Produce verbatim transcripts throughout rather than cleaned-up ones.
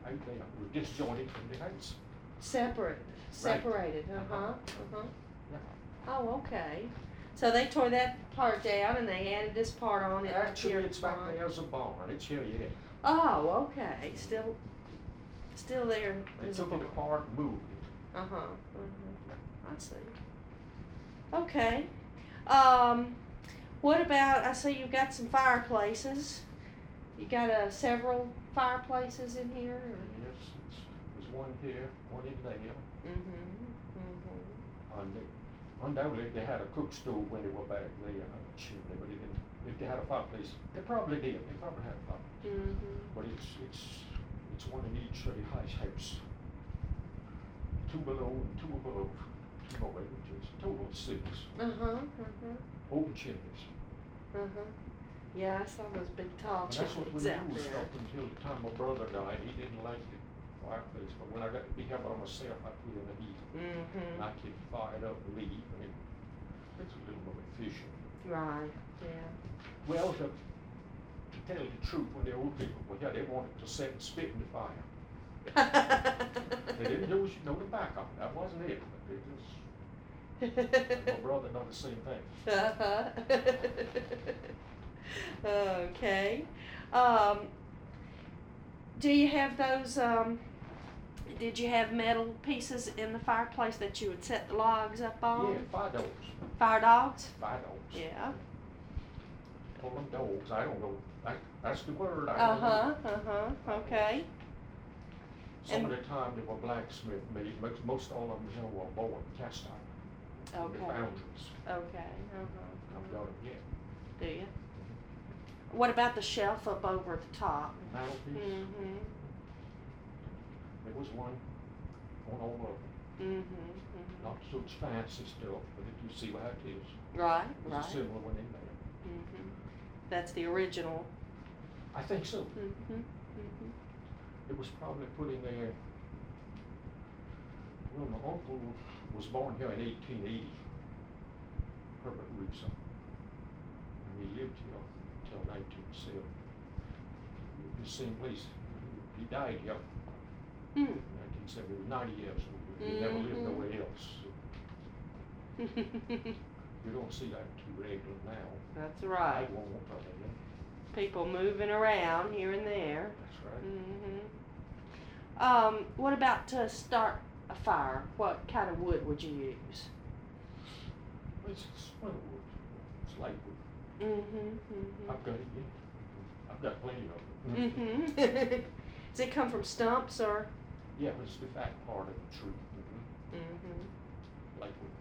out there. We're disjointed from the house. Separate, separated, Right. uh-huh, uh-huh. Yeah. Oh, okay. So they tore that part down and they added this part on it. Actually, here it's back on. there as a barn. It's here yet. Oh, okay. Still, still there. They as a took it barn. apart and moved it. Uh-huh, uh-huh. I see. Okay. Um, what about, I see you've got some fireplaces. You got uh, several fireplaces in here? Or? Yes, it's, there's one here, one in there. Mm-hmm, mm-hmm. And they, undoubtedly, they had a cook stove when they were back there on the chimney, but they didn't, if they had a fireplace, they probably did. They probably had a fireplace. Mm-hmm. But it's, it's, it's one in each of the house house. Two below and two above, two more, which is a total of six. Uh-huh, uh-huh. Open chimneys. Uh-huh. Yeah, I saw those big tall And that's what we chimneys out used there. up until the time my brother died. He didn't like the fireplace, but when I got to be here by myself, I put in the heat. Mm-hmm. And I could fire it up and leave, and it, it's a little more efficient. Right, yeah. Well, to, to tell the truth, when the old people were here, they wanted to set and spit in the fire. They didn't use no tobacco. That wasn't it. But it was. And my brother done the same thing. Uh-huh. Okay. Um, do you have those, um, did you have metal pieces in the fireplace that you would set the logs up on? Yeah, fire dogs. Fire dogs? Fire dogs. Yeah. Call them dogs. I don't know. That, that's the word. I don't know. Uh-huh, uh-huh, okay. Some And- of the time they were blacksmith made. Most, most all of them here were born cast iron. Okay. The foundries. Okay, uh-huh. I've got them yet. Do you? What about the shelf up over at the top? Mantelpiece. Mm-hmm, There was one on all of them. mm-hmm, mm-hmm. Not so much fancy stuff, but if you see how it is, Right, there's right. a similar one in there. Mm-hmm. That's the original. I think so. Mm-hmm, mm-hmm. It was probably put in there. Well, my uncle was born here in eighteen eighty, Herbert Russo. And he lived here until nineteen seventy. The same place. He died here Mm. in nineteen seventy. He was ninety years old. He never lived Mhm. nowhere else. So you don't see that too regular now. That's I right. won't, I mean, People moving around here and there. that's right. Mm-hmm. Um, what about to start a fire? What kind of wood would you use? It's splinter wood. It's light wood. Mm-hmm. I've got it, yeah. I've got plenty of it. Mm-hmm. Mm-hmm. Does it come from stumps or? Yeah, but it's the fat part of the tree. Mm-hmm. Mm-hmm. Light wood.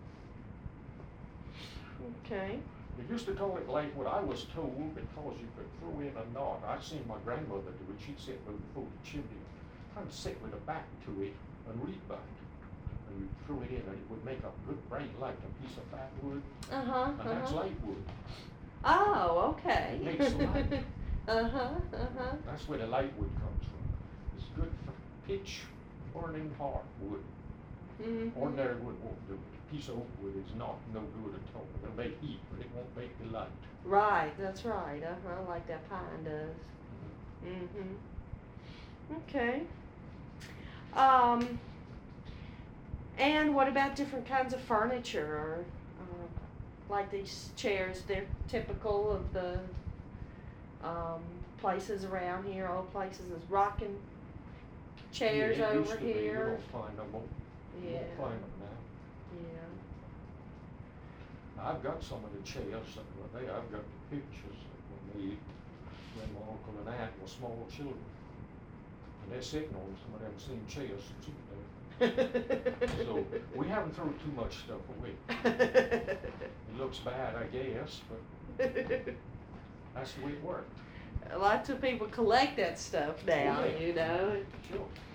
Okay. They used to call it light wood. I was told because you could throw in a knot. I'd seen my grandmother do it. She'd sit before the chimney, kind of sit with her back to it and read about it. And you throw it in and it would make a good bright light, a piece of fat wood. Uh-huh. And that's Uh-huh. light wood. Oh, okay. It makes the light. Uh-huh. Uh-huh. That's where the light wood comes from. It's good for pitch, burning hard wood. Mm-hmm. Ordinary wood won't do it. A piece of oak wood is not no good at all. It'll make heat, but it won't make the light. Right, that's right. Uh-huh, like that pine does. Mm-hmm. Okay. Um, and what about different kinds of furniture, or uh, like these chairs? They're typical of the um, places around here. Old places is rocking chairs Yeah, it used over to be. You here. don't find them more. You Yeah. won't find them now. Yeah. Now, I've got some of the chairs that were there. I've got the pictures that were made when my uncle and aunt were small children. And they're sitting on some of them same chairs sitting there. So we haven't thrown too much stuff away. It looks bad, I guess, but that's the way it worked. Lots of people collect that stuff now, Oh, yeah. you know. Sure.